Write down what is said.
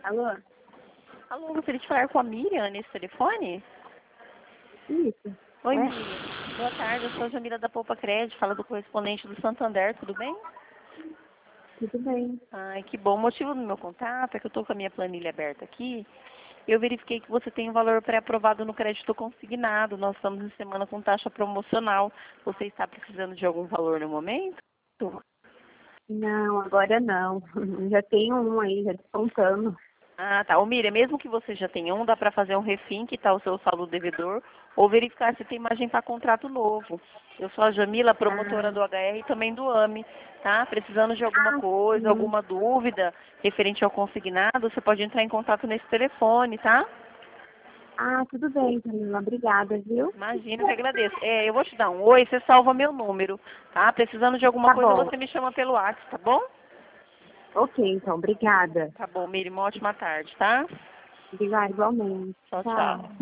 Alô? Alô, gostaria de falar com a Miriam nesse telefone? Isso. Oi, É? Miriam. Boa tarde, eu sou a Jamila da Poupa Crédito, fala do correspondente do Santander, tudo bem? Tudo bem. Ai, que bom. O motivo do meu contato é que eu estou com a minha planilha aberta aqui. Eu verifiquei que você tem um valor pré-aprovado no crédito consignado. Nós estamos em semana com taxa promocional. Você está precisando de algum valor no momento? Não, agora não. Já tenho um aí, já descontando. Ah, tá. Ô, Miriam, mesmo que você já tenha um, dá para fazer um refim, que está o seu saldo devedor, ou verificar se tem margem para contrato novo. Eu sou a Jamila, promotora Ah, do HR e também do AME, tá? Precisando de alguma coisa, sim. alguma dúvida referente ao consignado, você pode entrar em contato nesse telefone, tá? Ah, tudo bem, Camila. Obrigada, viu? Imagino que agradeço. Eu vou te dar um oi, você salva meu número, tá? Precisando de alguma Tá coisa, bom. você me chama pelo WhatsApp, tá bom? Ok, então. Obrigada. Tá bom, Miriam, uma ótima tarde, tá? Obrigada igualmente. Tchau, Tchau. tchau.